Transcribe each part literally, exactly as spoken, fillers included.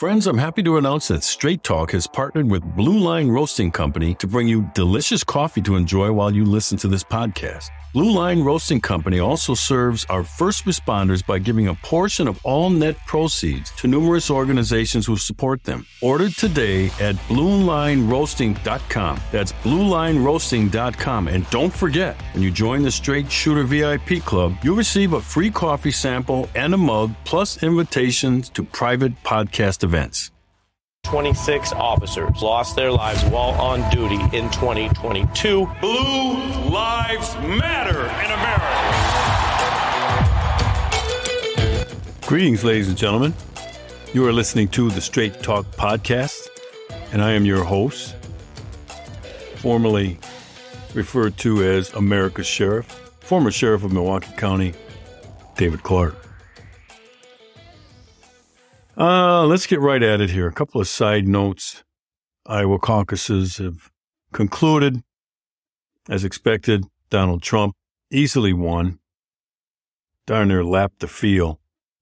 Friends, I'm happy to announce that Straight Talk has partnered with Blue Line Roasting Company to bring you delicious coffee to enjoy while you listen to this podcast. Blue Line Roasting Company also serves our first responders by giving a portion of all net proceeds to numerous organizations who support them. Order today at blue line roasting dot com. That's blue line roasting dot com. And don't forget, when you join the Straight Shooter V I P Club, you'll receive a free coffee sample and a mug, plus invitations to private podcast events. twenty-six officers lost their lives while on duty in twenty twenty-two. Blue Lives Matter in America. Greetings, ladies and gentlemen. You are listening to the Straight Talk podcast, and I am your host, formerly referred to as America's Sheriff, former Sheriff of Milwaukee County, David Clark. Uh, let's get right at it here. A couple of side notes. Iowa caucuses have concluded. As expected, Donald Trump easily won. Darn near lapped the field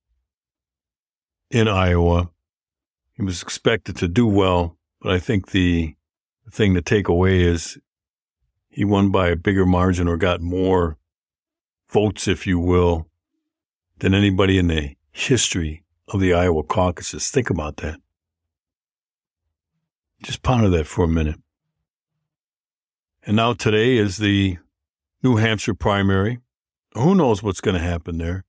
in Iowa. He was expected to do well, but I think the thing to take away is he won by a bigger margin, or got more votes, if you will, than anybody in the history of the Iowa caucuses. Think about that. Just ponder that for a minute. And now today is the New Hampshire primary. Who knows what's going to happen there?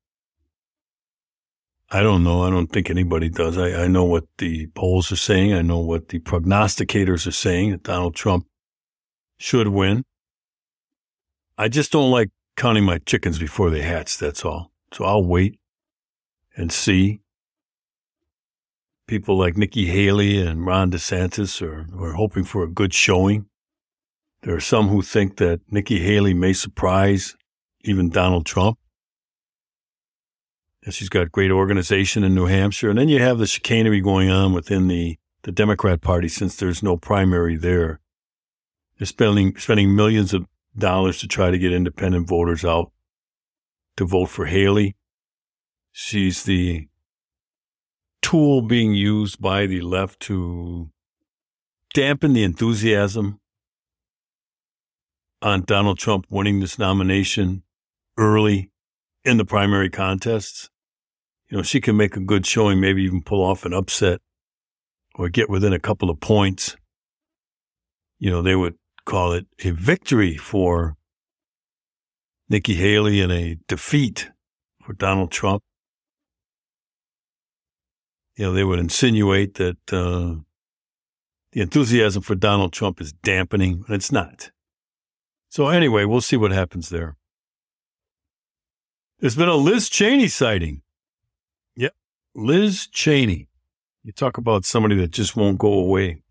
I don't know. I don't think anybody does. I, I know what the polls are saying. I know what the prognosticators are saying, that Donald Trump should win. I just don't like counting my chickens before they hatch, that's all. So I'll wait and see. People like Nikki Haley and Ron DeSantis are, are hoping for a good showing. There are some who think that Nikki Haley may surprise even Donald Trump. And she's got great organization in New Hampshire. And then you have the chicanery going on within the, the Democrat Party, since there's no primary there. They're spending, spending millions of dollars to try to get independent voters out to vote for Haley. She's the tool being used by the left to dampen the enthusiasm on Donald Trump winning this nomination early in the primary contests. You know, she can make a good showing, maybe even pull off an upset or get within a couple of points. You know, they would call it a victory for Nikki Haley and a defeat for Donald Trump. You know, they would insinuate that uh, the enthusiasm for Donald Trump is dampening, and it's not. So anyway, we'll see what happens there. There's been a Liz Cheney sighting. Yep, Liz Cheney. You talk about somebody that just won't go away.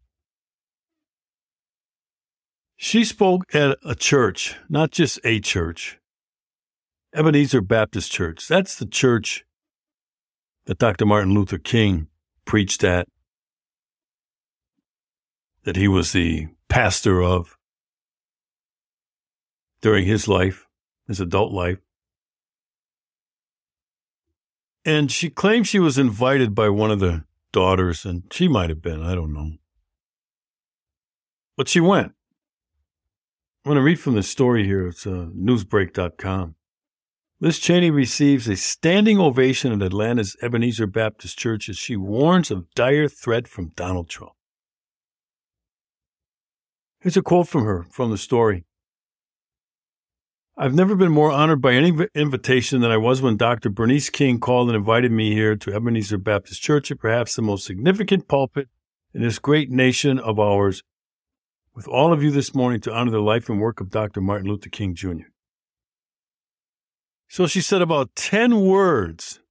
She spoke at a church, not just a church, Ebenezer Baptist Church. That's the church that Doctor Martin Luther King preached at, that he was the pastor of during his life, his adult life. And she claimed she was invited by one of the daughters, and she might have been, I don't know. But she went. I'm going to read from the story here. It's uh, newsbreak dot com. Liz Cheney receives a standing ovation at Atlanta's Ebenezer Baptist Church as she warns of dire threat from Donald Trump. Here's a quote from her from the story. I've never been more honored by any invitation than I was when Doctor Bernice King called and invited me here to Ebenezer Baptist Church, at perhaps the most significant pulpit in this great nation of ours, with all of you this morning to honor the life and work of Doctor Martin Luther King Junior So she said about ten words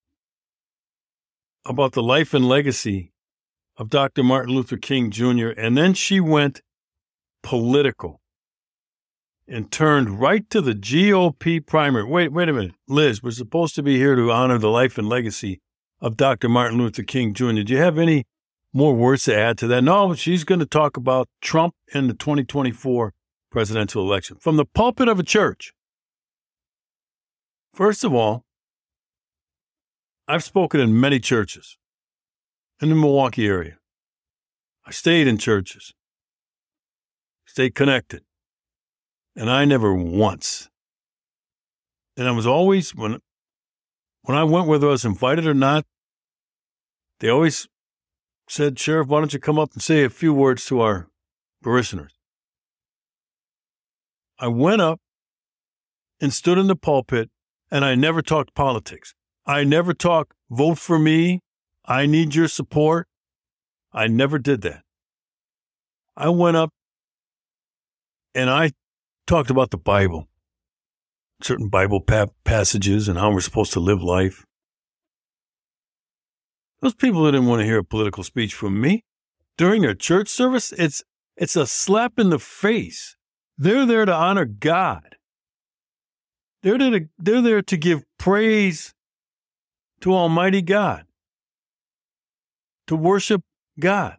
about the life and legacy of Doctor Martin Luther King Junior, and then she went political and turned right to the G O P primary. Wait, wait a minute. Liz, we're supposed to be here to honor the life and legacy of Doctor Martin Luther King Junior Do you have any more words to add to that? No, she's going to talk about Trump and the twenty twenty-four presidential election from the pulpit of a church. First of all, I've spoken in many churches. in the Milwaukee area. I stayed in churches, stayed connected, and I never once, and I was always, when when I went, whether I was invited or not, they always said, Sheriff, why don't you come up and say a few words to our parishioners? I went up and stood in the pulpit, and I never talked politics. I never talked, vote for me, I need your support. I never did that. I went up and I talked about the Bible, certain Bible pa- passages and how we're supposed to live life. Those people didn't want to hear a political speech from me during their church service. It's it's a slap in the face. They're there to honor God. They're there to, they're there to give praise to Almighty God, to worship God.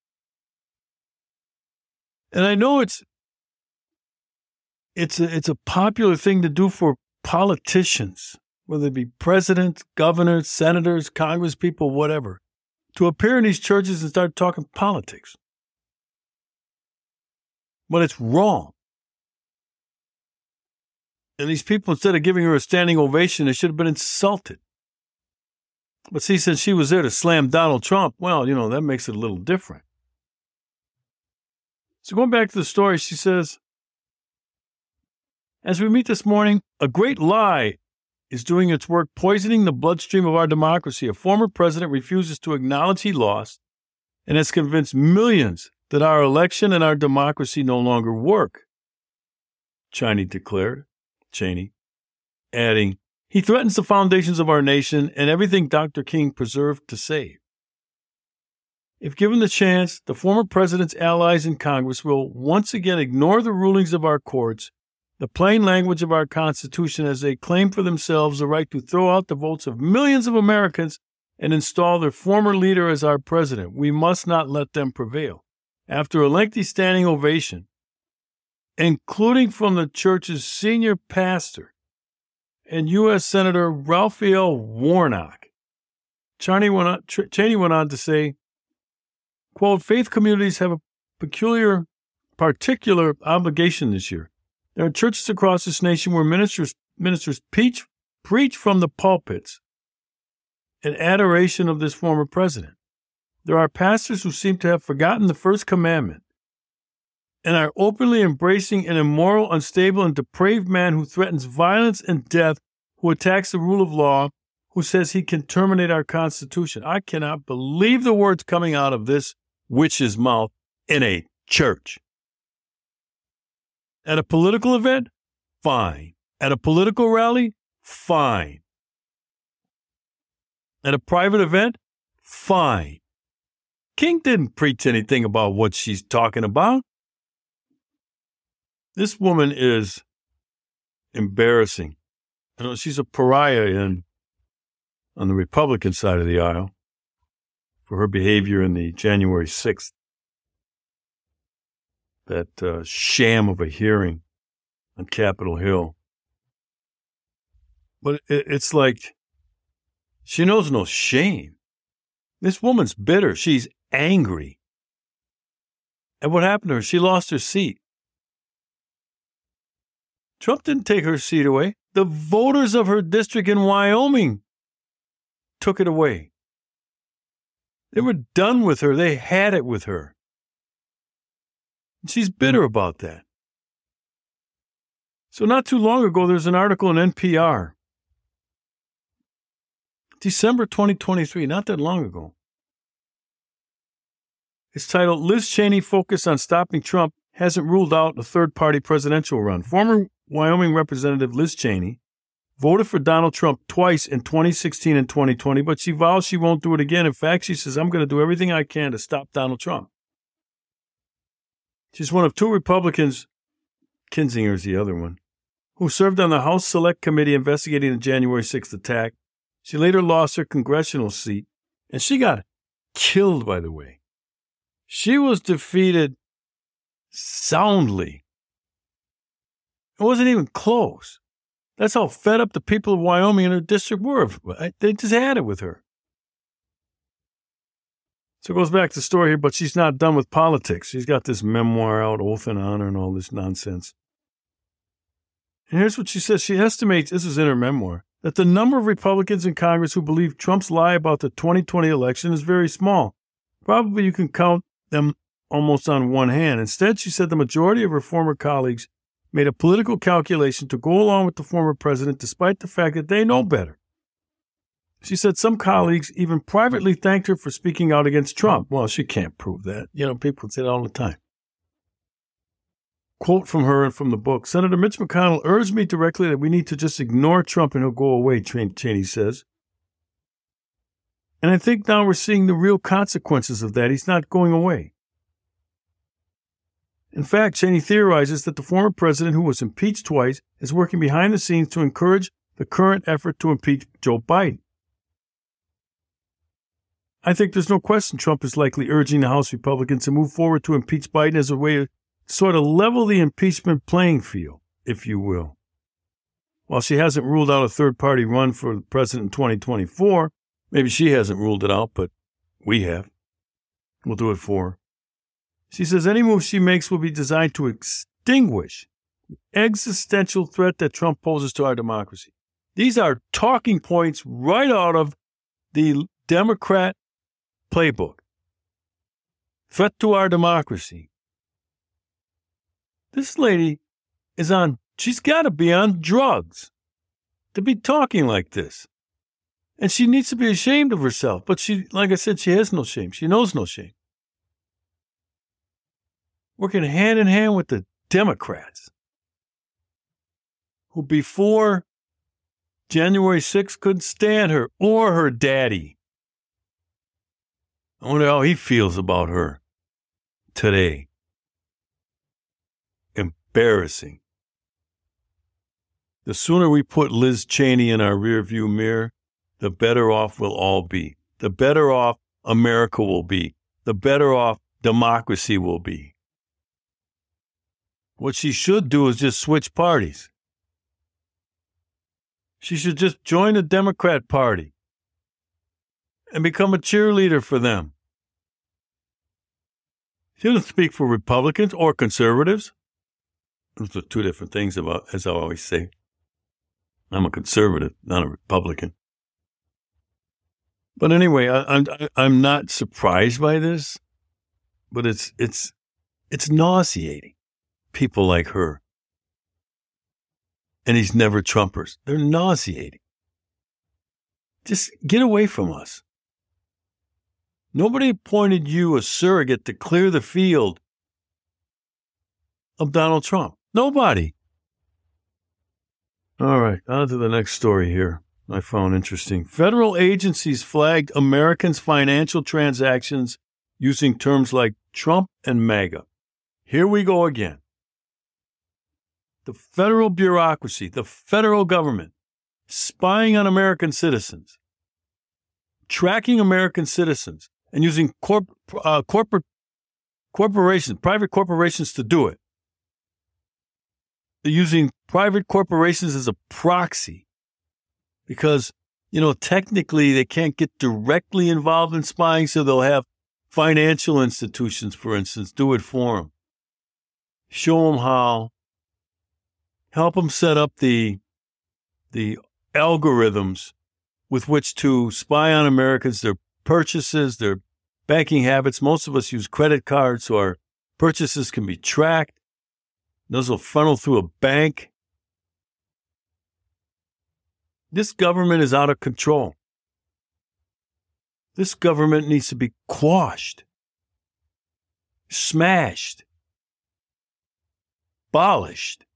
And I know it's it's a, it's a popular thing to do for politicians, whether it be presidents, governors, senators, congresspeople, whatever, to appear in these churches and start talking politics. But it's wrong. And these people, instead of giving her a standing ovation, they should have been insulted. But see, since she was there to slam Donald Trump, well, you know, that makes it a little different. So going back to the story, she says, as we meet this morning, a great lie is doing its work, poisoning the bloodstream of our democracy. A former president refuses to acknowledge he lost and has convinced millions that our election and our democracy no longer work, Cheney declared, Cheney, adding, he threatens the foundations of our nation and everything Doctor King preserved to save. If given the chance, the former president's allies in Congress will once again ignore the rulings of our courts, the plain language of our Constitution, as they claim for themselves the right to throw out the votes of millions of Americans and install their former leader as our president. We must not let them prevail. After a lengthy standing ovation, including from the church's senior pastor and U S Senator Raphael Warnock, Cheney went on, Cheney went on to say, quote, faith communities have a peculiar, particular obligation this year. There are churches across this nation where ministers ministers preach, preach from the pulpits in adoration of this former president. There are pastors who seem to have forgotten the first commandment and are openly embracing an immoral, unstable, and depraved man who threatens violence and death, who attacks the rule of law, who says he can terminate our Constitution. I cannot believe the words coming out of this witch's mouth in a church. At a political event, fine. At a political rally, fine. At a private event, fine. King didn't preach anything about what she's talking about. This woman is embarrassing. You know, she's a pariah in on the Republican side of the aisle for her behavior in the January sixth, that uh, sham of a hearing on Capitol Hill. But it, it's like she knows no shame. This woman's bitter. She's angry. And what happened to her? She lost her seat. Trump didn't take her seat away. The voters of her district in Wyoming took it away. They were done with her. They had it with her. And she's bitter about that. So not too long ago, there's an article in N P R. December twenty twenty-three, not that long ago. It's titled, Liz Cheney Focus on Stopping Trump Hasn't Ruled Out a Third-Party Presidential Run. Former Wyoming Representative Liz Cheney voted for Donald Trump twice in twenty sixteen and twenty twenty, but she vows she won't do it again. In fact, she says, I'm going to do everything I can to stop Donald Trump. She's one of two Republicans, Kinzinger's the other one, who served on the House Select Committee investigating the January sixth attack. She later lost her congressional seat, and she got killed, by the way. She was defeated soundly. It wasn't even close. That's how fed up the people of Wyoming and her district were. They just had it with her. So it goes back to the story here, but she's not done with politics. She's got this memoir out, Oath and Honor, and all this nonsense. And here's what she says. She estimates, this is in her memoir, that the number of Republicans in Congress who believe Trump's lie about the twenty twenty election is very small. Probably you can count them almost on one hand. Instead, she said the majority of her former colleagues made a political calculation to go along with the former president despite the fact that they know better. She said some colleagues even privately thanked her for speaking out against Trump. Well, she can't prove that. You know, people say that all the time. Quote from her and from the book, Senator Mitch McConnell urged me directly that we need to just ignore Trump and he'll go away, Cheney says. And I think now we're seeing the real consequences of that. He's not going away. In fact, Cheney theorizes that the former president who was impeached twice is working behind the scenes to encourage the current effort to impeach Joe Biden. I think there's no question Trump is likely urging the House Republicans to move forward to impeach Biden as a way to sort of level the impeachment playing field, if you will. While she hasn't ruled out a third-party run for president in twenty twenty-four, maybe she hasn't ruled it out, but we have. We'll do it for her. She says any move she makes will be designed to extinguish the existential threat that Trump poses to our democracy. These are talking points right out of the Democrat playbook. Threat to our democracy. This lady is on, she's got to be on drugs to be talking like this. And she needs to be ashamed of herself. But she, like I said, she has no shame. She knows no shame. Working hand in hand with the Democrats, who before January sixth couldn't stand her or her daddy. I wonder how he feels about her today. Embarrassing. The sooner we put Liz Cheney in our rearview mirror, the better off we'll all be. The better off America will be. The better off democracy will be. What she should do is just switch parties. She should just join the Democrat Party and become a cheerleader for them. She doesn't speak for Republicans or conservatives. Those are two different things, about, as I always say. I'm a conservative, not a Republican. But anyway, I, I'm I'm not surprised by this, but it's it's it's nauseating. People like her and these never Trumpers, they're nauseating. Just get away from us. Nobody appointed you a surrogate to clear the field of Donald Trump. Nobody. All right, on to the next story here. I found interesting. Federal agencies flagged Americans' financial transactions using terms like Trump and MAGA. Here we go again. The federal bureaucracy, the federal government, spying on American citizens, tracking American citizens, and using corp, uh, corporate corporations, private corporations to do it. They're using private corporations as a proxy because, you know, technically they can't get directly involved in spying, so they'll have financial institutions, for instance, do it for them. Show them how. Help them set up the, the algorithms with which to spy on Americans, their purchases, their banking habits. Most of us use credit cards, so our purchases can be tracked. Those will funnel through a bank. This government is out of control. This government needs to be quashed, smashed, abolished,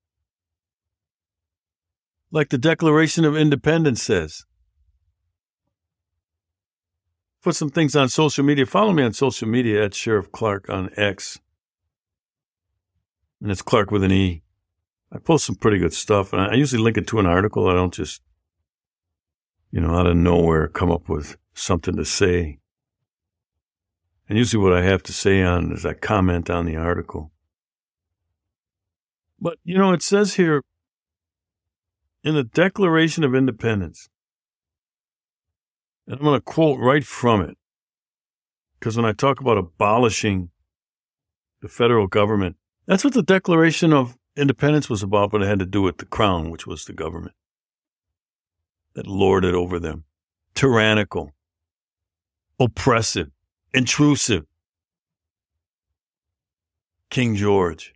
like the Declaration of Independence says. Put some things on social media. Follow me on social media at Sheriff Clark on X. And it's Clark with an E. I post some pretty good stuff, and I usually link it to an article. I don't just, you know, out of nowhere come up with something to say. And usually what I have to say on is I comment on the article. But, you know, it says here in the Declaration of Independence, and I'm going to quote right from it. Because when I talk about abolishing the federal government, that's what the Declaration of Independence was about, but it had to do with the crown, which was the government that lorded over them. Tyrannical, oppressive, intrusive. King George.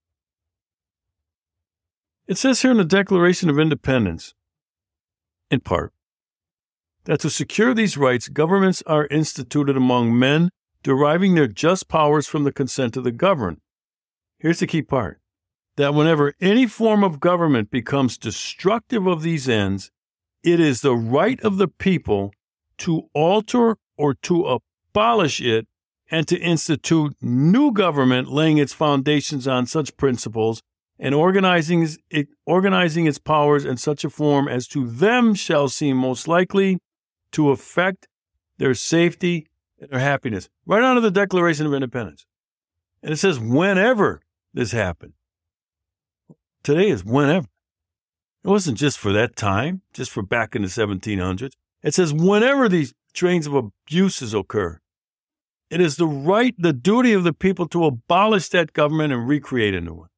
It says here in the Declaration of Independence, in part, that to secure these rights, governments are instituted among men, deriving their just powers from the consent of the governed. Here's the key part, that whenever any form of government becomes destructive of these ends, it is the right of the people to alter or to abolish it and to institute new government laying its foundations on such principles and organizing it, organizing its powers in such a form as to them shall seem most likely to affect their safety and their happiness. Right out of the Declaration of Independence. And it says whenever this happened. Today is whenever. It wasn't just for that time, just for back in the seventeen hundreds. It says whenever these trains of abuses occur, it is the right, the duty of the people to abolish that government and recreate a new one.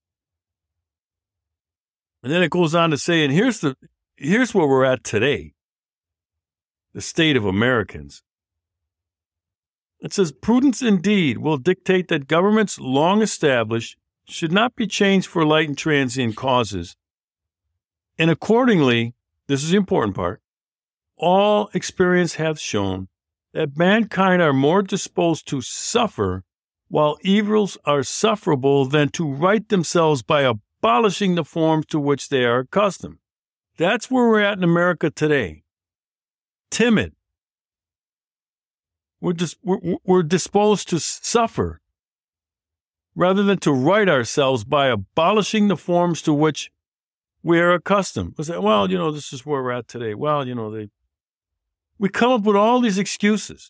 And then it goes on to say, and here's the here's where we're at today, the state of Americans. It says, prudence indeed will dictate that governments long established should not be changed for light and transient causes. And accordingly, this is the important part, all experience hath shown that mankind are more disposed to suffer while evils are sufferable than to right themselves by abolishing the forms to which they are accustomed. That's where we're at in America today. Timid. We're, dis- we're, we're disposed to suffer rather than to right ourselves by abolishing the forms to which we are accustomed. We say, well, you know, this is where we're at today. Well, you know, they. We come up with all these excuses.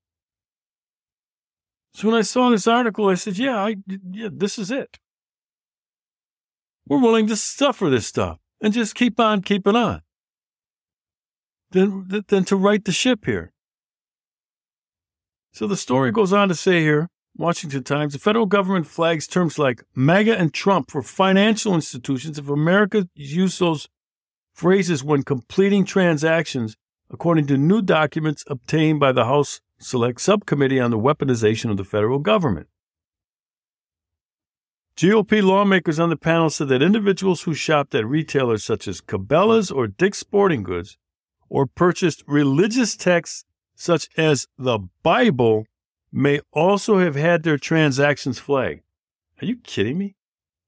So when I saw this article, I said, yeah, I, yeah, this is it. We're willing to suffer this stuff and just keep on keeping on. Then, then to right the ship here. So the story goes on to say here, Washington Times, the federal government flags terms like MAGA and Trump for financial institutions if America uses those phrases when completing transactions, according to new documents obtained by the House Select Subcommittee on the Weaponization of the Federal Government. G O P lawmakers on the panel said that individuals who shopped at retailers such as Cabela's or Dick's Sporting Goods or purchased religious texts such as the Bible may also have had their transactions flagged. Are you kidding me?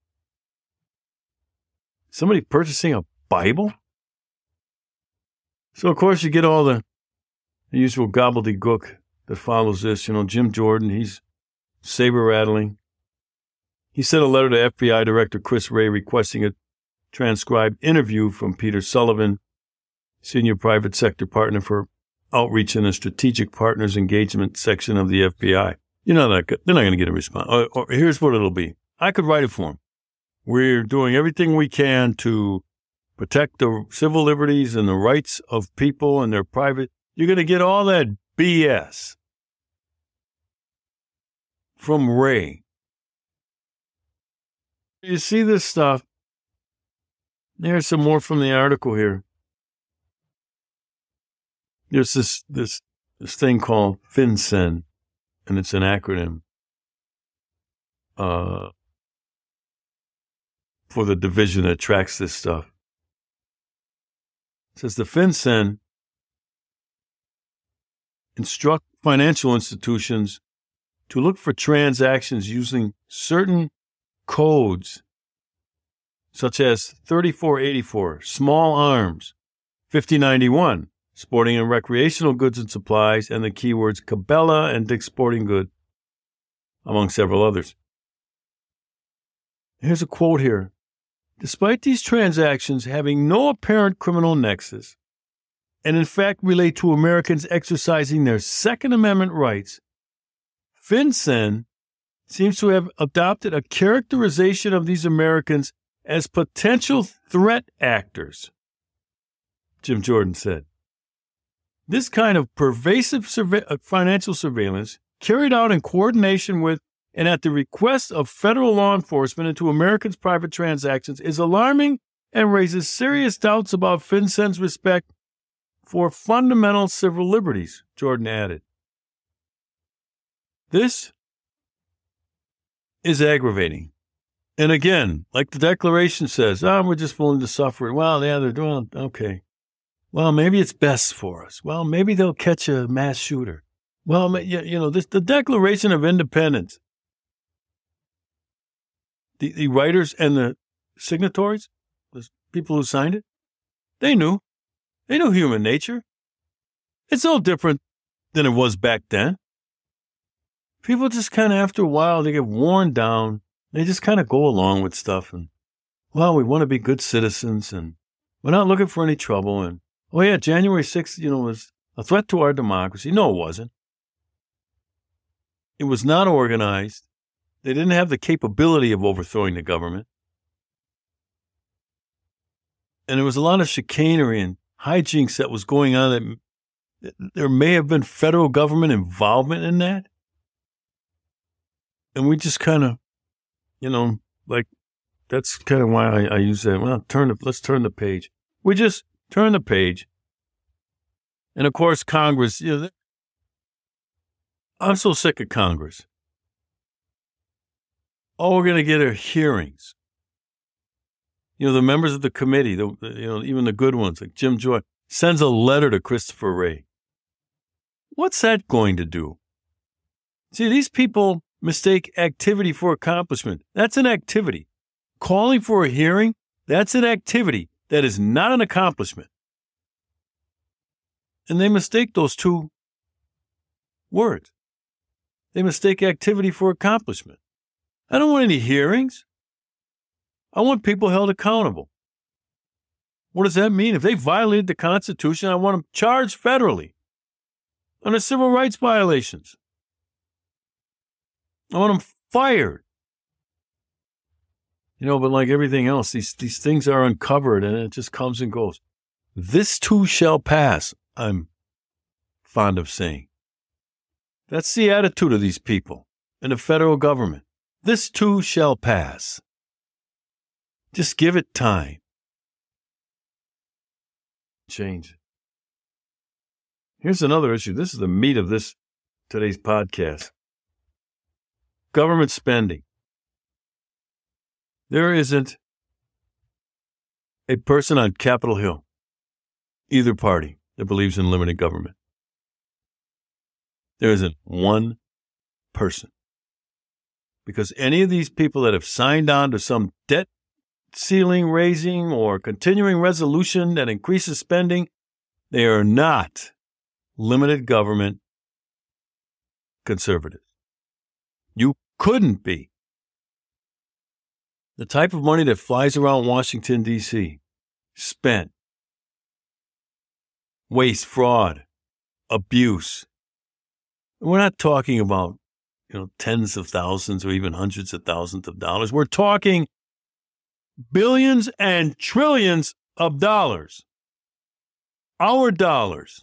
Somebody purchasing a Bible? So, of course, you get all the, the usual gobbledygook that follows this. You know, Jim Jordan, he's saber-rattling. He sent a letter to F B I Director Chris Wray requesting a transcribed interview from Peter Sullivan, senior private sector partner for outreach in the strategic partners engagement section of the F B I. You know, they're not going to get a response. Or, or here's what it'll be. I could write it for him. We're doing everything we can to protect the civil liberties and the rights of people and their private. You're going to get all that B S from Ray. You see this stuff. There's some more from the article here. There's this this this thing called FinCEN, and it's an acronym uh, for the division that tracks this stuff. It says the FinCEN instruct financial institutions to look for transactions using certain codes, such as thirty-four eighty-four, small arms, fifty ninety-one, sporting and recreational goods and supplies, and the keywords Cabela and Dick's Sporting Good, among several others. Here's a quote here. Despite these transactions having no apparent criminal nexus, and in fact relate to Americans exercising their Second Amendment rights, FinCEN seems to have adopted a characterization of these Americans as potential threat actors, Jim Jordan said. This kind of pervasive surve- financial surveillance carried out in coordination with and at the request of federal law enforcement into Americans' private transactions is alarming and raises serious doubts about FinCEN's respect for fundamental civil liberties, Jordan added. This is aggravating. And again, like the Declaration says, oh, we're just willing to suffer it. Well, yeah, they're doing, okay. Well, maybe it's best for us. Well, maybe they'll catch a mass shooter. Well, you know, this, the Declaration of Independence, the, the writers and the signatories, the people who signed it, they knew. They knew human nature. It's no different than it was back then. People just kind of, after a while, they get worn down. They just kind of go along with stuff. And, well, we want to be good citizens, and we're not looking for any trouble. And, oh, yeah, January sixth, you know, was a threat to our democracy. No, it wasn't. It was not organized. They didn't have the capability of overthrowing the government. And there was a lot of chicanery and hijinks that was going on. That there may have been federal government involvement in that. And we just kind of, you know, like, that's kind of why I, I use that. Well, turn the, let's turn the page. We just turn the page. And of course, Congress, you know, I'm so sick of Congress. All we're going to get are hearings. You know, the members of the committee, the, you know, even the good ones, like Jim Joy, sends a letter to Christopher Wray. What's that going to do? See, these people mistake activity for accomplishment. That's an activity. Calling for a hearing, that's an activity. That is not an accomplishment. And they mistake those two words. They mistake activity for accomplishment. I don't want any hearings. I want people held accountable. What does that mean? If they violated the Constitution, I want them charged federally under civil rights violations. I want them fired. You know, but like everything else, these, these things are uncovered and it just comes and goes. This too shall pass, I'm fond of saying. That's the attitude of these people in the federal government. This too shall pass. Just give it time. Change. Here's another issue. This is the meat of this today's podcast. Government spending. There isn't a person on Capitol Hill, either party, that believes in limited government. There isn't one person. Because any of these people that have signed on to some debt ceiling raising or continuing resolution that increases spending, they are not limited government conservatives. You couldn't be. The type of money that flies around Washington, D C, spent, waste, fraud, abuse. We're not talking about, you know, tens of thousands or even hundreds of thousands of dollars. We're talking billions and trillions of dollars. Our dollars.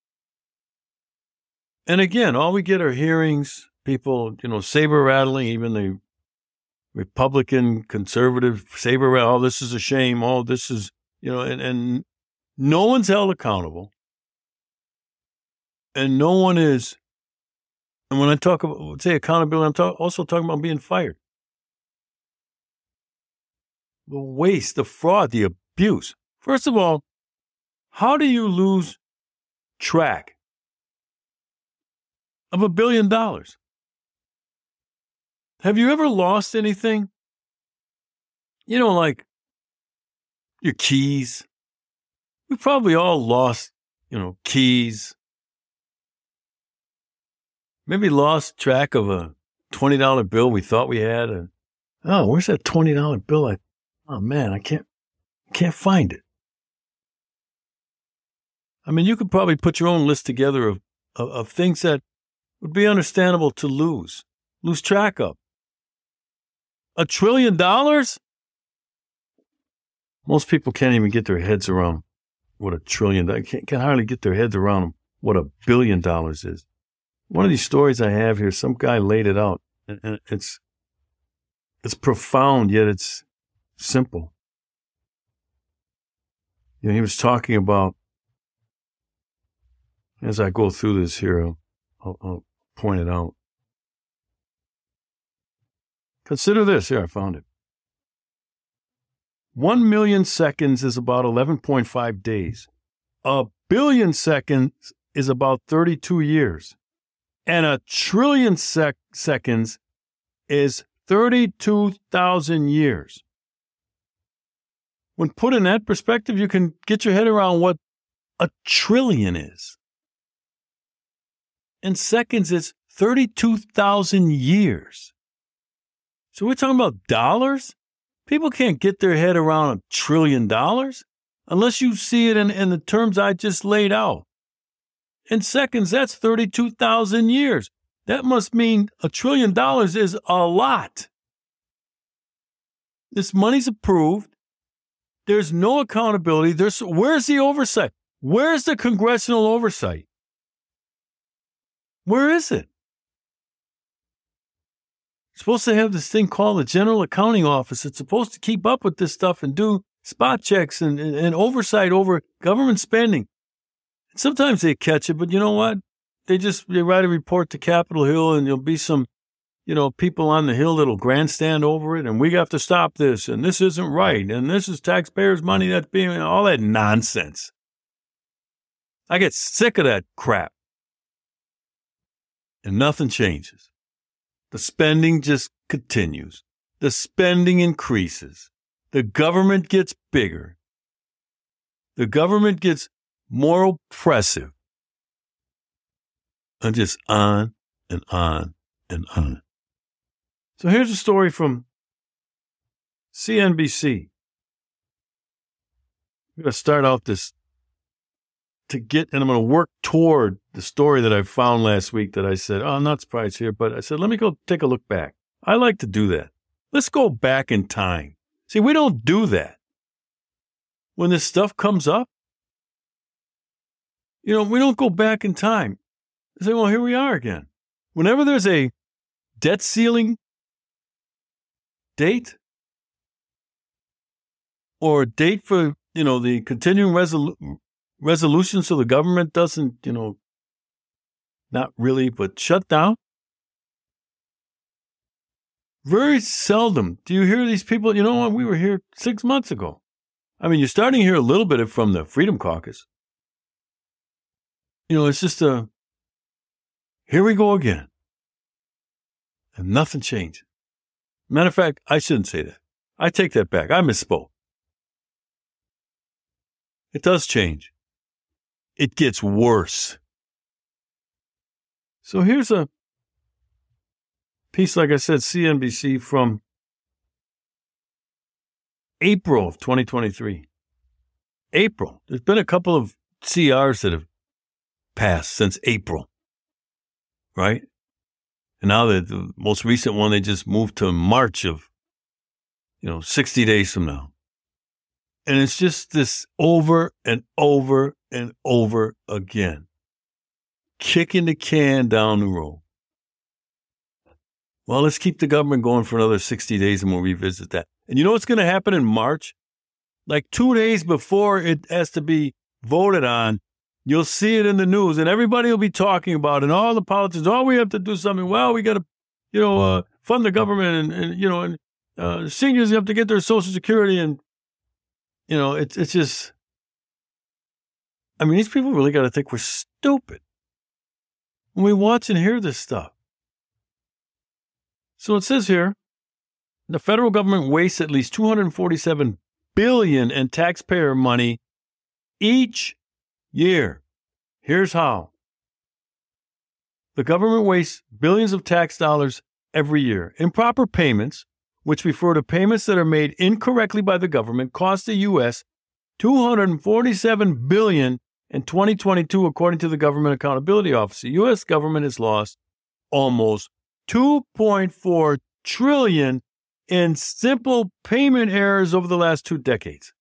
And again, all we get are hearings, people, you know, saber rattling, even the Republican, conservative saber rattling, oh, this is a shame, oh, this is, you know, and, and no one's held accountable. And no one is, and when I talk about, say, accountability, I'm talk, also talking about being fired. The waste, the fraud, the abuse. First of all, how do you lose track of a billion dollars? Have you ever lost anything? You know, like your keys. We probably all lost, you know, keys. Maybe lost track of a twenty dollar bill we thought we had. And, oh, where's that twenty dollar bill? I, oh, man, I can't, can't find it. I mean, you could probably put your own list together of, of, of things that would be understandable to lose, lose track of. A trillion dollars? Most people can't even get their heads around what a trillion dollars, can, can hardly get their heads around what a billion dollars is. one of these stories I have here, some guy laid it out, and it's it's profound, yet it's simple. You know, he was talking about, as I go through this here, I'll, I'll, I'll point it out. Consider this. Here, I found it. One million seconds is about eleven point five days. A billion seconds is about thirty-two years. And a trillion sec- seconds is thirty-two thousand years. When put in that perspective, you can get your head around what a trillion is. In seconds, it's thirty-two thousand years. So we're talking about dollars? People can't get their head around a trillion dollars unless you see it in, in the terms I just laid out. In seconds, that's thirty-two thousand years. That must mean a trillion dollars is a lot. This money's approved. There's no accountability. There's, where's the oversight? Where's the congressional oversight? Where is it? It's supposed to have this thing called the General Accounting Office. It's supposed to keep up with this stuff and do spot checks and, and, and oversight over government spending. Sometimes they catch it, but you know what? They just they write a report to Capitol Hill, and there'll be some, you know, people on the Hill that'll grandstand over it, and we have to stop this, and this isn't right, and this is taxpayers' money that's being, all that nonsense. I get sick of that crap. And nothing changes. The spending just continues. The spending increases. The government gets bigger. The government gets more oppressive. And just on and on and on. So here's a story from C N B C. I'm going to start out this to get, and I'm going to work toward the story that I found last week that I said, oh, I'm not surprised here, but I said, let me go take a look back. I like to do that. Let's go back in time. See, we don't do that. When this stuff comes up, you know, we don't go back in time. I say, well, here we are again. Whenever there's a debt ceiling date or a date for, you know, the continuing resolu- resolution so the government doesn't, you know, not really, but shut down. Very seldom do you hear these people, you know what, we were here six months ago. I mean, you're starting to hear a little bit of from the Freedom Caucus. You know, it's just a, here we go again. And nothing changed. Matter of fact, I shouldn't say that. I take that back. I misspoke. It does change. It gets worse. So here's a piece, like I said, C N B C from April of twenty twenty-three. April. There's been a couple of C Rs that have passed since April, right? And now the, the most recent one, they just moved to March of, you know, sixty days from now. And it's just this over and over and over again. Kicking the can down the road. Well, let's keep the government going for another sixty days and we'll revisit that. And you know what's going to happen in March? Like two days before it has to be voted on, you'll see it in the news and everybody will be talking about it. And all the politicians, oh, we have to do something. Well, we got to, you know, uh, fund the government and, and you know, and uh, seniors have to get their Social Security. And, you know, it's it's just, I mean, these people really got to think we're stupid when we watch and hear this stuff. So it says here, the federal government wastes at least two hundred forty-seven billion dollars in taxpayer money each year. Here's how. The government wastes billions of tax dollars every year. Improper payments, which refer to payments that are made incorrectly by the government, cost the U S two hundred forty-seven billion dollars in twenty twenty-two, according to the Government Accountability Office. The U S government has lost almost two point four trillion dollars in simple payment errors over the last two decades.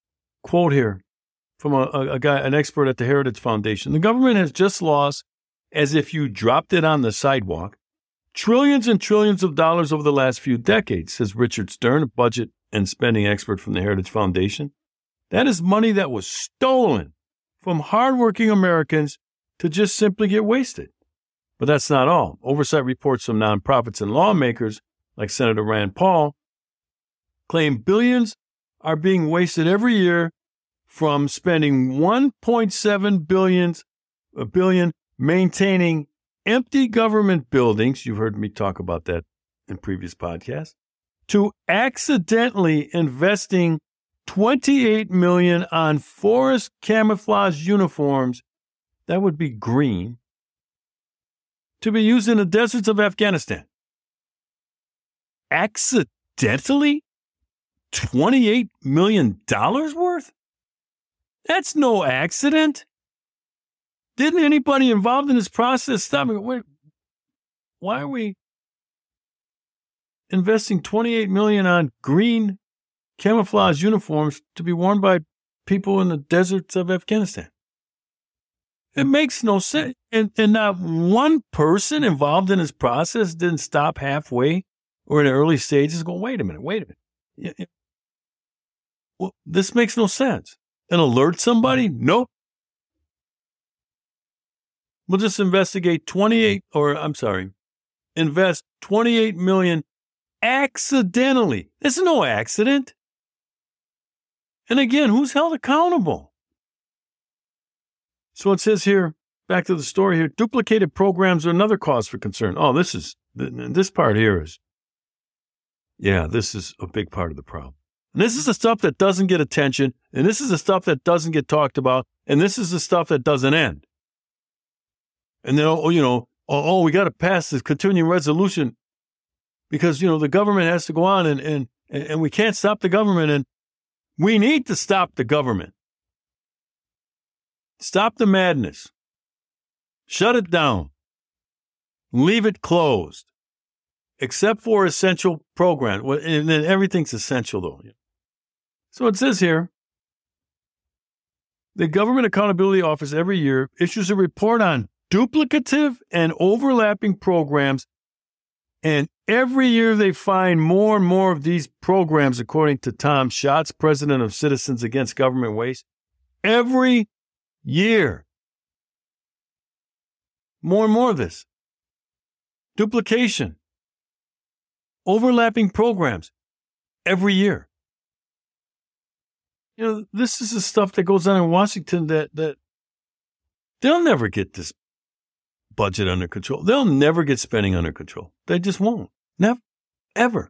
Quote here from a, a, a guy, an expert at the Heritage Foundation. The government has just lost as if you dropped it on the sidewalk. Trillions and trillions of dollars over the last few decades, says Richard Stern, a budget and spending expert from the Heritage Foundation. That is money that was stolen from hardworking Americans to just simply get wasted. But that's not all. Oversight reports from nonprofits and lawmakers, like Senator Rand Paul, claim billions are being wasted every year from spending one point seven billion billion maintaining empty government buildings, you've heard me talk about that in previous podcasts, to accidentally investing twenty-eight million dollars on forest camouflage uniforms that would be green to be used in the deserts of Afghanistan. Accidentally? twenty-eight million dollars worth? That's no accident. Didn't anybody involved in this process stop me? Wait, why are we investing twenty-eight million dollars on green camouflage uniforms to be worn by people in the deserts of Afghanistan? It makes no sense. And, and not one person involved in this process didn't stop halfway or in the early stages and go, wait a minute, wait a minute. Well, this makes no sense. And alert somebody? Nope. We'll just investigate twenty-eight, or I'm sorry, invest twenty-eight million accidentally. There's no accident. And again, who's held accountable? So it says here, back to the story here, duplicated programs are another cause for concern. Oh, this is, this part here is, yeah, this is a big part of the problem. And this is the stuff that doesn't get attention, and this is the stuff that doesn't get talked about, and this is the stuff that doesn't end. And then, oh, you know, oh, oh we got to pass this continuing resolution because, you know, the government has to go on and, and, and we can't stop the government, and we need to stop the government. Stop the madness. Shut it down. Leave it closed. Except for essential programs. And then everything's essential, though. So it says here, the Government Accountability Office every year issues a report on duplicative and overlapping programs, and every year they find more and more of these programs, according to Tom Schatz, president of Citizens Against Government Waste. Every year. More and more of this. Duplication. Overlapping programs. Every year. You know, this is the stuff that goes on in Washington that, that they'll never get this budget under control. They'll never get spending under control. They just won't. Never. Ever.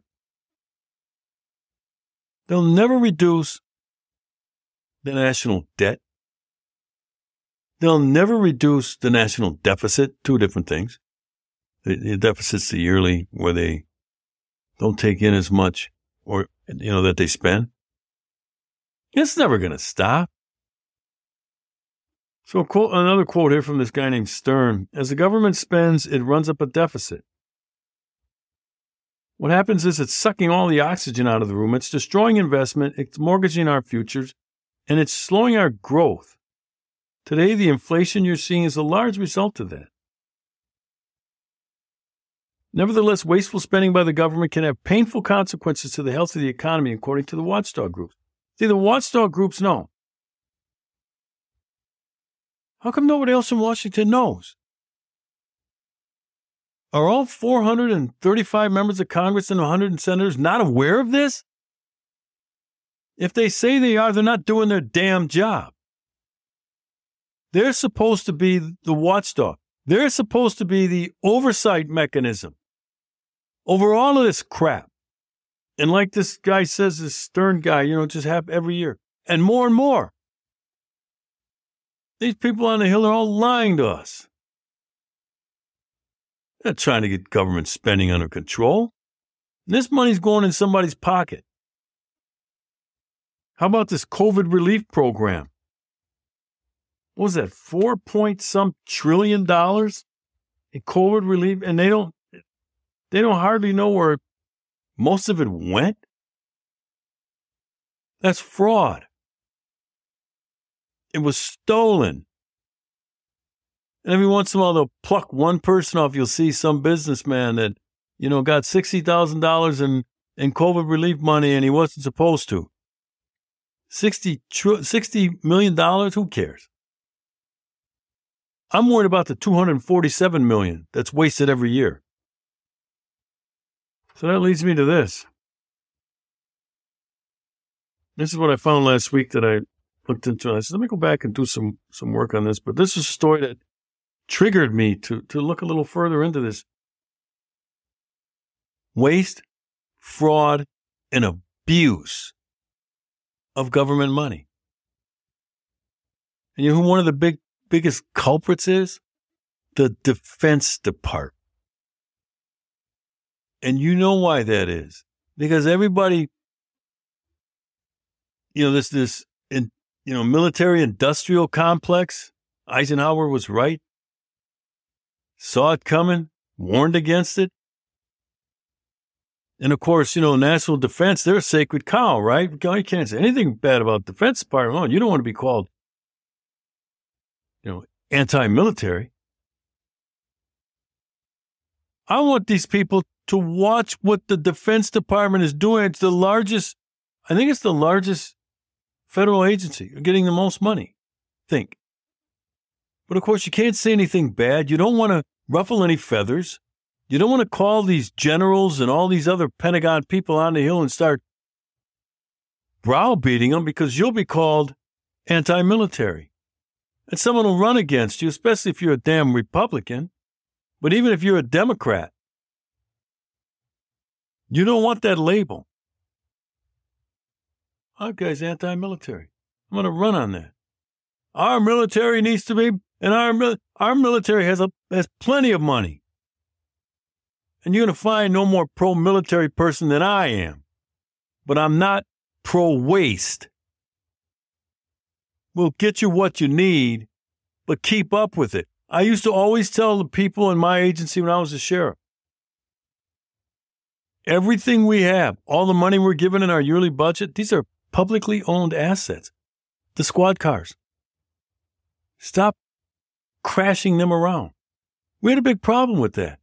They'll never reduce the national debt. They'll never reduce the national deficit. Two different things. The, the deficit's the yearly where they don't take in as much or, you know, that they spend. It's never going to stop. So a quote, another quote here from this guy named Stern. As the government spends, it runs up a deficit. What happens is it's sucking all the oxygen out of the room. It's destroying investment. It's mortgaging our futures. And it's slowing our growth. Today, the inflation you're seeing is a large result of that. Nevertheless, wasteful spending by the government can have painful consequences to the health of the economy, according to the watchdog groups. See, the watchdog groups know. How come nobody else in Washington knows? Are all four hundred thirty-five members of Congress and one hundred senators not aware of this? If they say they are, they're not doing their damn job. They're supposed to be the watchdog. They're supposed to be the oversight mechanism over all of this crap. And like this guy says, this Stern guy, you know, just happen every year. And more and more. These people on the Hill are all lying to us. They're not trying to get government spending under control. This money's going in somebody's pocket. How about this COVID relief program? What was that, four point some trillion dollars in COVID relief? And they don't, they don't hardly know where most of it went. That's fraud. It was stolen. And every once in a while, they'll pluck one person off. You'll see some businessman that, you know, got sixty thousand dollars in, in COVID relief money and he wasn't supposed to. sixty, sixty million dollars? Who cares? I'm worried about the two hundred forty-seven million dollars that's wasted every year. So that leads me to this. This is what I found last week that I looked into. I said, let me go back and do some, some work on this. But this is a story that triggered me to, to look a little further into this. Waste, fraud, and abuse of government money. And you know who one of the big, biggest culprits is? The Defense Department. And you know why that is. Because everybody, you know, this, this, in, you know, military industrial complex, Eisenhower was right. Saw it coming, warned against it. And of course, you know, national defense, they're a sacred cow, right? You can't say anything bad about Defense Department. Oh, you don't want to be called, you know, anti-military. I want these people to watch what the Defense Department is doing. It's the largest, I think it's the largest federal agency getting the most money. Think. But of course, you can't say anything bad. You don't want to ruffle any feathers. You don't want to call these generals and all these other Pentagon people on the Hill and start browbeating them because you'll be called anti-military. And someone will run against you, especially if you're a damn Republican. But even if you're a Democrat, you don't want that label. Our guy's anti-military. I'm going to run on that. Our military needs to be, and our our military has a has plenty of money. And you're going to find no more pro-military person than I am. But I'm not pro-waste. We'll get you what you need, but keep up with it. I used to always tell the people in my agency when I was a sheriff, everything we have, all the money we're given in our yearly budget, these are publicly owned assets. The squad cars. Stop crashing them around. We had a big problem with that.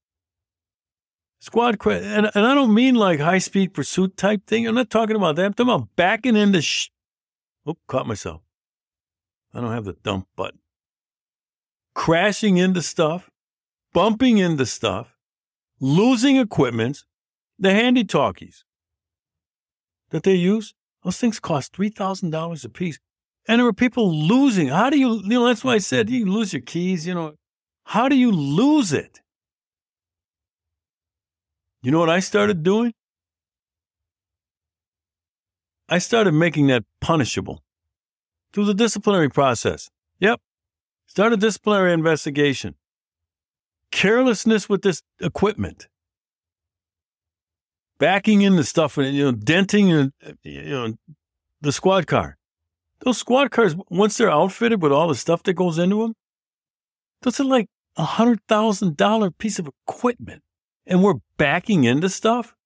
Squad crash, and, and I don't mean like high-speed pursuit type thing. I'm not talking about that. I'm talking about backing into sh... Oop, caught myself. I don't have the dump button. Crashing into stuff, bumping into stuff, losing equipment, the handy-talkies that they use, those things cost three thousand dollars a piece. And there were people losing. How do you, you know, that's why I said you lose your keys, you know. How do you lose it? You know what I started doing? I started making that punishable through the disciplinary process. Yep. Start a disciplinary investigation. Carelessness with this equipment. Backing into stuff and, you know, denting, and, you know, the squad car. Those squad cars, once they're outfitted with all the stuff that goes into them, those are like a one hundred thousand dollars piece of equipment. And we're backing into stuff?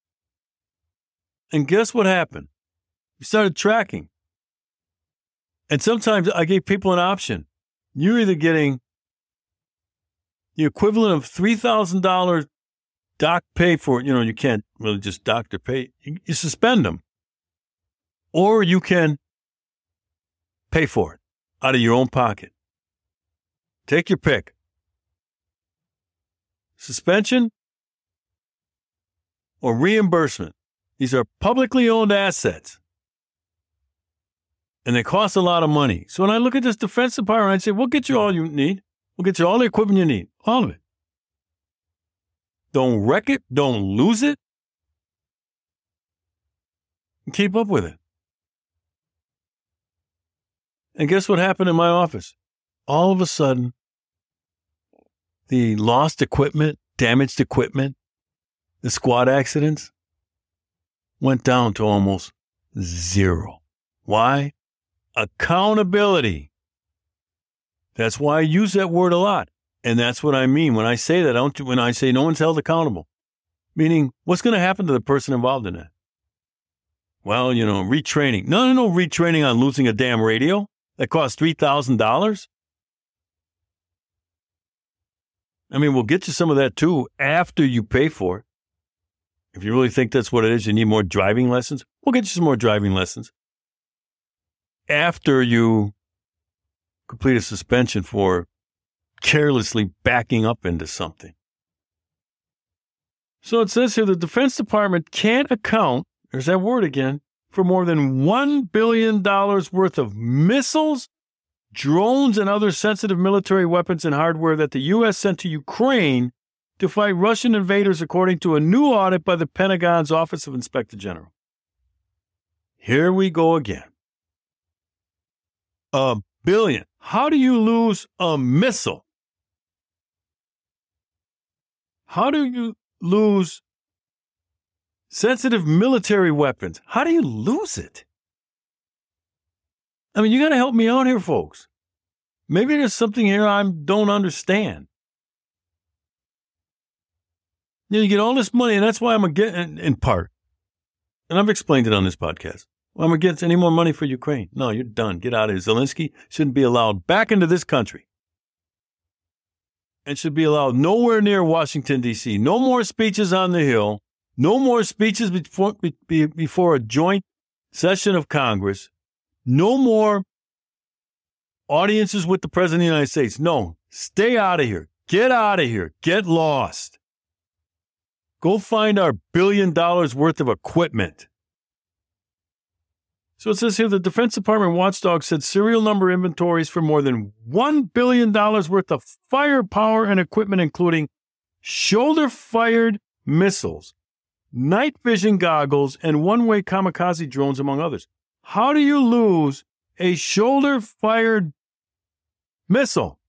And guess what happened? We started tracking. And sometimes I gave people an option. You're either getting the equivalent of three thousand dollars doc pay for it. You know, you can't really just doctor pay. You, you suspend them. Or you can pay for it out of your own pocket. Take your pick. Suspension or reimbursement. These are publicly owned assets. And they cost a lot of money. So when I look at this Defense Department, I say, we'll get you all you need. We'll get you all the equipment you need. All of it. Don't wreck it. Don't lose it. And keep up with it. And guess what happened in my office? All of a sudden, the lost equipment, damaged equipment, the squad accidents went down to almost zero. Why? Accountability. That's why I use that word a lot. And that's what I mean when I say that. I don't, when I say no one's held accountable. Meaning, what's going to happen to the person involved in that? Well, you know, retraining. No, no, no retraining on losing a damn radio that costs three thousand dollars. I mean, we'll get you some of that too after you pay for it. If you really think that's what it is, you need more driving lessons, we'll get you some more driving lessons after you complete a suspension for carelessly backing up into something. So it says here the Defense Department can't account, there's that word again, for more than one billion dollars worth of missiles, drones, and other sensitive military weapons and hardware that the U S sent to Ukraine to fight Russian invaders, according to a new audit by the Pentagon's Office of Inspector General. Here we go again. A billion. How do you lose a missile? How do you lose sensitive military weapons? How do you lose it? I mean, you got to help me out here, folks. Maybe there's something here I don't understand. You know, you get all this money, and that's why I'm against, in, in part, and I've explained it on this podcast, well, I'm against any more money for Ukraine. No, you're done. Get out of here. Zelensky shouldn't be allowed back into this country and should be allowed nowhere near Washington, D C. No more speeches on the Hill. No more speeches before, before a joint session of Congress. No more audiences with the President of the United States. No, stay out of here. Get out of here. Get lost. Go find our billion dollars worth of equipment. So it says here, the Defense Department watchdog said serial number inventories for more than one billion dollars worth of firepower and equipment, including shoulder-fired missiles, night vision goggles, and one-way kamikaze drones, among others. How do you lose a shoulder-fired missile?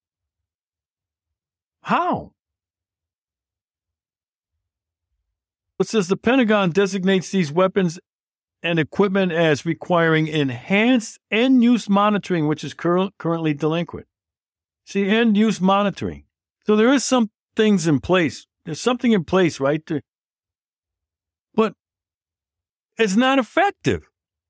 How? It says the Pentagon designates these weapons and equipment as requiring enhanced end-use monitoring, which is cur- currently delinquent. See, end-use monitoring. So there is some things in place. There's something in place, right? To, but it's not effective.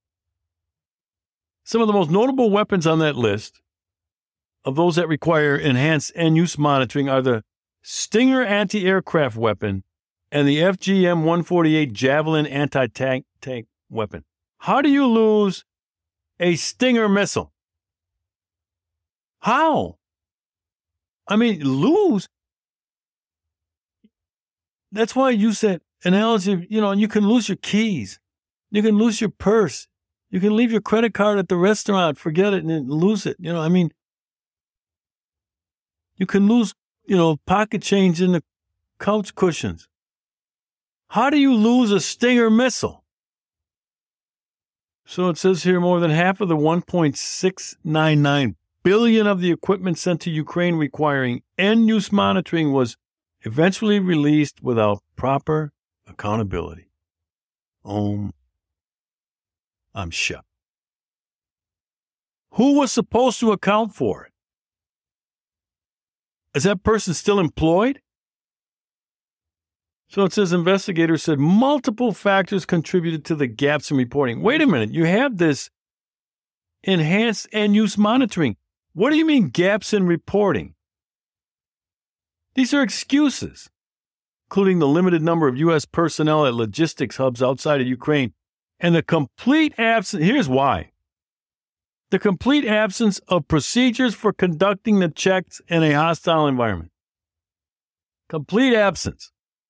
Some of the most notable weapons on that list of those that require enhanced end-use monitoring are the Stinger anti-aircraft weapon and the F G M one forty-eight Javelin anti-tank tank weapon. How do you lose a Stinger missile? How? I mean, lose? That's why you said analogy, you know, you can lose your keys. You can lose your purse. You can leave your credit card at the restaurant, forget it, and then lose it. You know, I mean, you can lose, you know, pocket change in the couch cushions. How do you lose a Stinger missile? So it says here more than half of the one point six nine nine billion of the equipment sent to Ukraine requiring end-use monitoring was eventually released without proper accountability. Oh, I'm shocked. Who was supposed to account for it? Is that person still employed? So it says investigators said multiple factors contributed to the gaps in reporting. Wait a minute. You have this enhanced end-use monitoring. What do you mean gaps in reporting? These are excuses, including the limited number of U S personnel at logistics hubs outside of Ukraine and the complete absence. Here's why. The complete absence of procedures for conducting the checks in a hostile environment. Complete absence.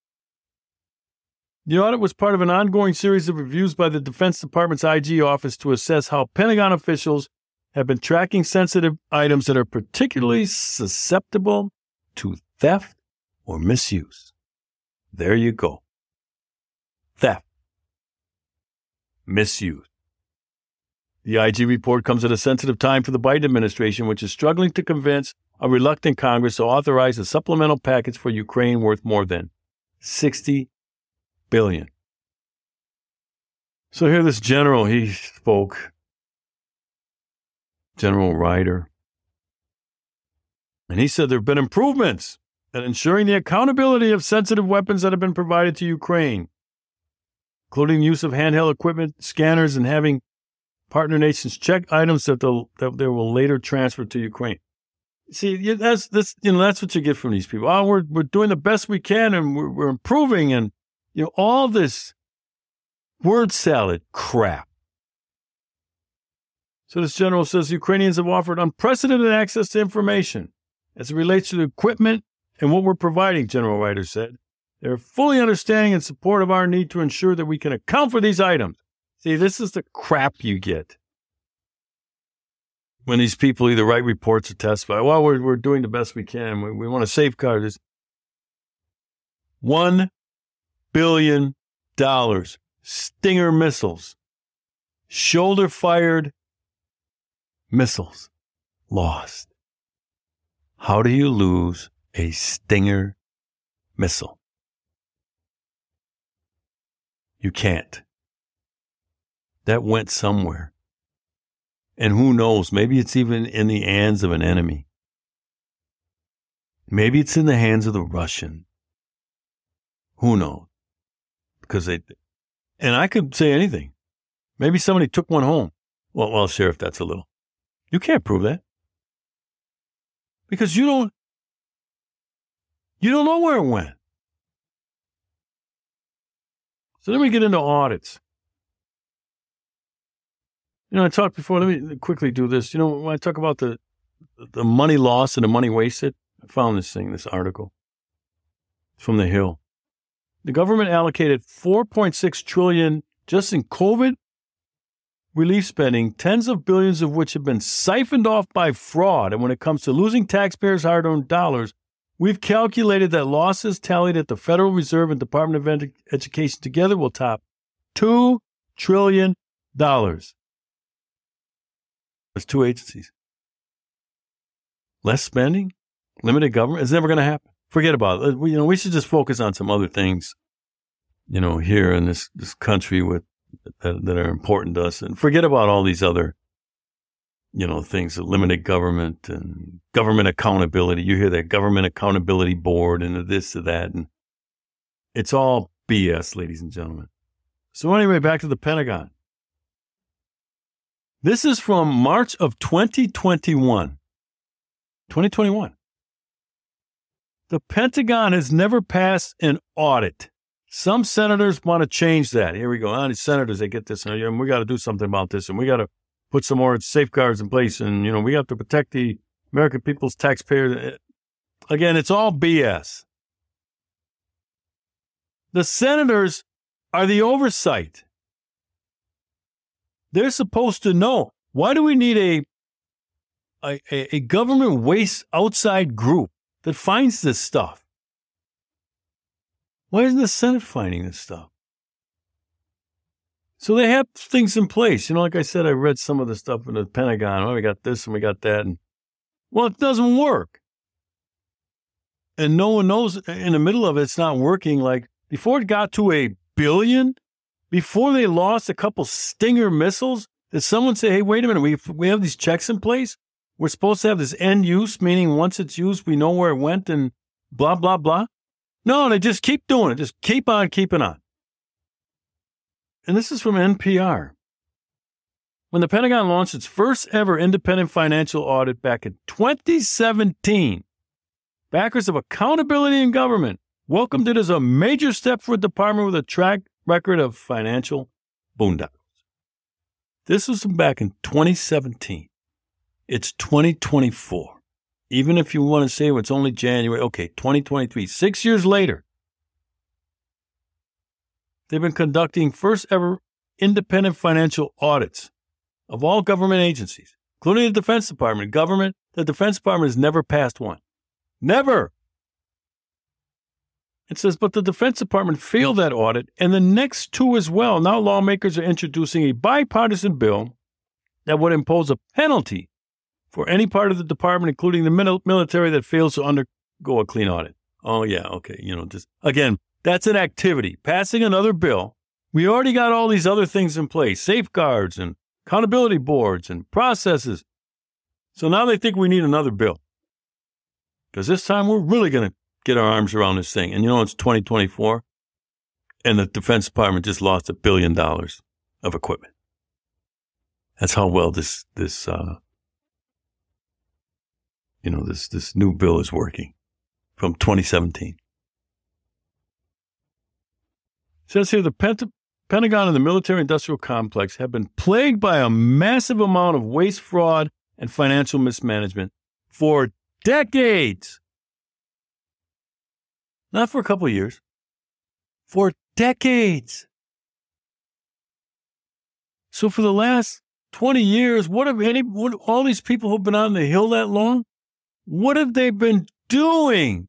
The audit was part of an ongoing series of reviews by the Defense Department's I G office to assess how Pentagon officials have been tracking sensitive items that are particularly susceptible to theft or misuse. There you go. Theft. Misuse. The I G report comes at a sensitive time for the Biden administration, which is struggling to convince a reluctant Congress to authorize a supplemental package for Ukraine worth more than sixty billion dollars. So here this general, he spoke, General Ryder, and he said there have been improvements at ensuring the accountability of sensitive weapons that have been provided to Ukraine, including the use of handheld equipment, scanners, and having partner nations check items that, that they will later transfer to Ukraine. See, that's that's you know that's what you get from these people. Oh, we're we're doing the best we can, and we're, we're improving, and you know all this word salad crap. So this general says Ukrainians have offered unprecedented access to information as it relates to the equipment and what we're providing. General Ryder said they're fully understanding and support of our need to ensure that we can account for these items. See, this is the crap you get when these people either write reports or testify. Well, we're we're doing the best we can. We, we want to safeguard this. One billion dollars Stinger missiles, shoulder-fired missiles, lost. How do you lose a Stinger missile? You can't. That went somewhere. And who knows, maybe it's even in the hands of an enemy. Maybe it's in the hands of the Russian. Who knows? Because they, and I could say anything. Maybe somebody took one home. Well, well, Sheriff, that's a little. You can't prove that. Because you don't, you don't know where it went. So then we get into audits. You know, I talked before, let me quickly do this. You know, when I talk about the the money lost and the money wasted, I found this thing, this article from The Hill. The government allocated four point six trillion dollars just in COVID relief spending, tens of billions of which have been siphoned off by fraud. And when it comes to losing taxpayers' hard-earned dollars, we've calculated that losses tallied at the Federal Reserve and Department of Ed- Education together will top two trillion dollars. There's two agencies. Less spending, limited government. It's never going to happen. Forget about it. We, you know, we should just focus on some other things, you know, here in this, this country with that, that are important to us, and forget about all these other, you know, things, limited government and government accountability. You hear that government accountability board and this to that, and it's all B S, ladies and gentlemen. So anyway, back to the Pentagon. This is from March of twenty twenty-one. twenty twenty-one. The Pentagon has never passed an audit. Some senators want to change that. Here we go. On these senators, they get this, and we got to do something about this, and we got to put some more safeguards in place, and you know we have to protect the American people's taxpayers. Again, it's all B S. The senators are the oversight. They're supposed to know. Why do we need a, a, a government waste outside group that finds this stuff? Why isn't the Senate finding this stuff? So they have things in place. You know, like I said, I read some of the stuff in the Pentagon. Oh, we got this and we got that. And well, it doesn't work. And no one knows in the middle of it, it's not working. Like before it got to a billion, before they lost a couple Stinger missiles, did someone say, hey, wait a minute, we we have these checks in place? We're supposed to have this end use, meaning once it's used, we know where it went and blah, blah, blah. No, they just keep doing it. Just keep on keeping on. And this is from N P R. When the Pentagon launched its first ever independent financial audit back in twenty seventeen, backers of accountability in government welcomed it as a major step for a department with a track record of financial boondoggles. This was back in twenty seventeen. It's twenty twenty-four. Even if you want to say it's only January, okay, twenty twenty-three, six years later, they've been conducting first ever independent financial audits of all government agencies, including the Defense Department. Government, the Defense Department has never passed one. Never. It says, but the Defense Department failed that audit, and the next two as well. Now lawmakers are introducing a bipartisan bill that would impose a penalty for any part of the department, including the military, that fails to undergo a clean audit. Oh, yeah, okay. You know, just again, that's an activity. Passing another bill. We already got all these other things in place, safeguards and accountability boards and processes. So now they think we need another bill. Because this time we're really going to get our arms around this thing. And you know, it's twenty twenty-four, and the Defense Department just lost a billion dollars of equipment. That's how well this, this, uh, you know, this, this new bill is working from twenty seventeen. It says here the Pent- Pentagon and the military-industrial complex have been plagued by a massive amount of waste, fraud, and financial mismanagement for decades. Not for a couple of years. For decades. So for the last twenty years, what have any, what, all these people who've been on the Hill that long, what have they been doing?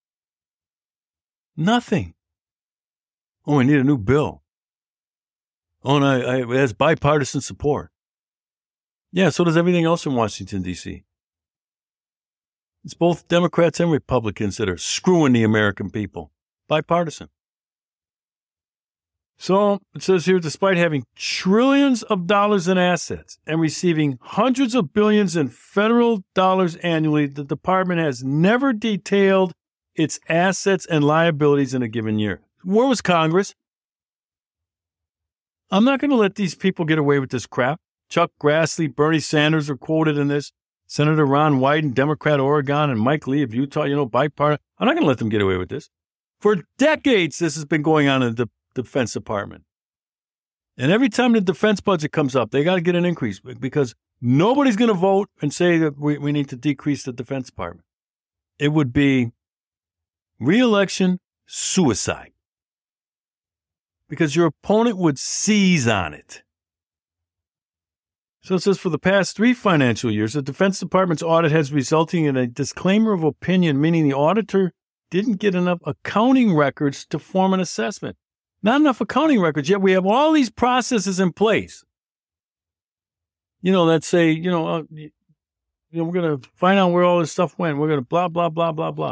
Nothing. Oh, we need a new bill. Oh, and I, I, it has bipartisan support. Yeah, so does everything else in Washington, D C It's both Democrats and Republicans that are screwing the American people. Bipartisan. So it says here, despite having trillions of dollars in assets and receiving hundreds of billions in federal dollars annually, the department has never detailed its assets and liabilities in a given year. Where was Congress? I'm not going to let these people get away with this crap. Chuck Grassley, Bernie Sanders are quoted in this. Senator Ron Wyden, Democrat, Oregon, and Mike Lee of Utah, you know, bipartisan. I'm not going to let them get away with this. For decades, this has been going on in the Defense Department. And every time the defense budget comes up, they got to get an increase because nobody's going to vote and say that we, we need to decrease the Defense Department. It would be re-election suicide because your opponent would seize on it. So it says for the past three financial years, the Defense Department's audit has resulted in a disclaimer of opinion, meaning the auditor didn't get enough accounting records to form an assessment. Not enough accounting records, yet we have all these processes in place. You know, that say, you know, uh, you know, we're going to find out where all this stuff went. We're going to blah, blah, blah, blah, blah.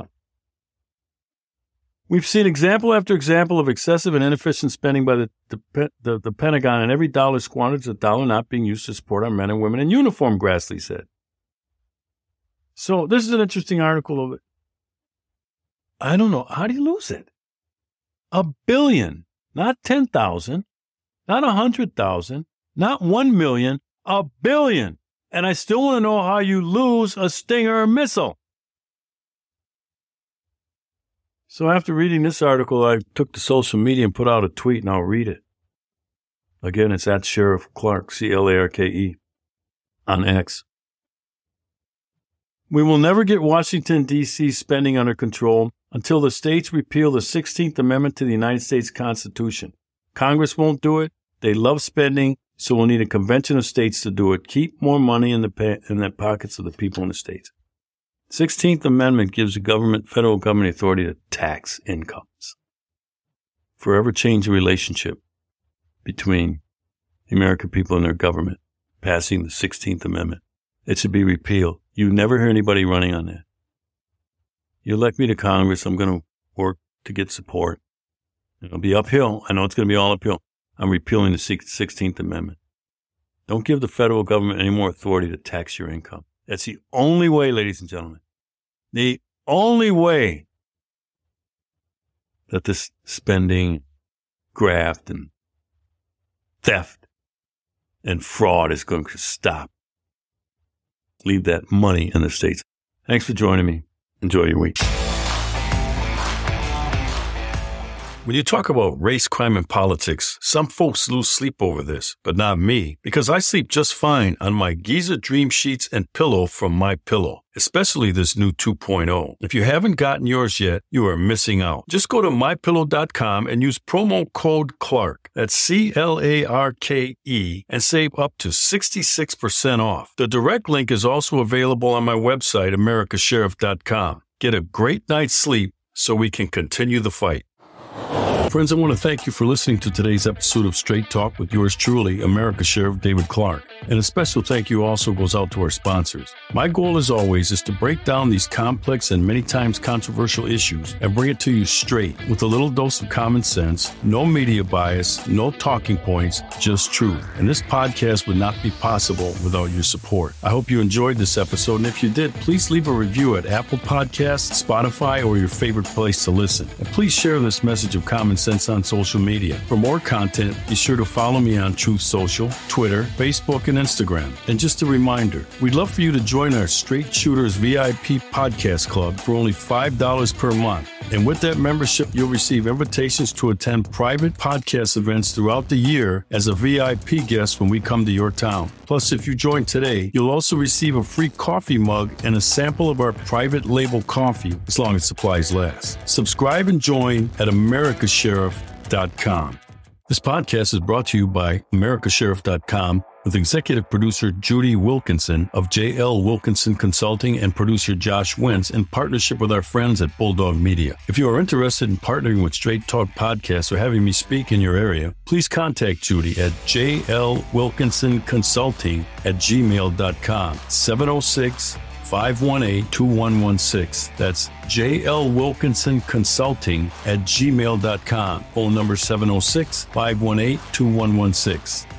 We've seen example after example of excessive and inefficient spending by the, the, the, the Pentagon, and every dollar squandered is a dollar not being used to support our men and women in uniform, Grassley said. So this is an interesting article of it. I don't know. How do you lose it? A billion, not ten thousand, not a hundred thousand, not one million, a billion. And I still want to know how you lose a Stinger missile. So after reading this article, I took to social media and put out a tweet, and I'll read it. Again, it's at Sheriff Clarke, C L A R K E, on X. We will never get Washington, D C spending under control until the states repeal the sixteenth Amendment to the United States Constitution. Congress won't do it. They love spending, so we'll need a convention of states to do it. Keep more money in the pa- in the pockets of the people in the states. sixteenth Amendment gives the government, federal government authority to tax incomes. Forever change the relationship between the American people and their government, passing the sixteenth Amendment. It should be repealed. You never hear anybody running on that. You elect me to Congress, I'm going to work to get support. It'll be uphill. I know it's going to be all uphill. I'm repealing the sixteenth Amendment. Don't give the federal government any more authority to tax your income. That's the only way, ladies and gentlemen, the only way that this spending, graft, and theft and fraud is going to stop. Leave that money in the states. Thanks for joining me. Enjoy your week. When you talk about race, crime, and politics, some folks lose sleep over this, but not me, because I sleep just fine on my Giza Dream Sheets and pillow from MyPillow, especially this new two point oh. If you haven't gotten yours yet, you are missing out. Just go to my pillow dot com and use promo code Clarke, that's C L A R K E, and save up to sixty-six percent off. The direct link is also available on my website, america sheriff dot com. Get a great night's sleep so we can continue the fight. Friends, I want to thank you for listening to today's episode of Straight Talk with yours truly, America Sheriff David Clarke. And a special thank you also goes out to our sponsors. My goal, as always, is to break down these complex and many times controversial issues and bring it to you straight with a little dose of common sense, no media bias, no talking points, just truth. And this podcast would not be possible without your support. I hope you enjoyed this episode, and if you did, please leave a review at Apple Podcasts, Spotify, or your favorite place to listen. And please share this message of common Sense on social media. For more content, be sure to follow me on Truth Social, Twitter, Facebook, and Instagram. And just a reminder, we'd love for you to join our Straight Shooters V I P podcast club for only five dollars per month. And with that membership, you'll receive invitations to attend private podcast events throughout the year as a V I P guest when we come to your town. Plus, if you join today, you'll also receive a free coffee mug and a sample of our private label coffee, as long as supplies last. Subscribe and join at america sheriff dot com. This podcast is brought to you by america sheriff dot com with executive producer Judy Wilkinson of J L Wilkinson Consulting and producer Josh Wentz in partnership with our friends at Bulldog Media. If you are interested in partnering with Straight Talk Podcasts or having me speak in your area, please contact Judy at j l wilkinson consulting at gmail dot com, seven oh six, five one eight, two one one six. That's J L Wilkinson Consulting at gmail dot com. Phone number seven oh six, five one eight, two one one six.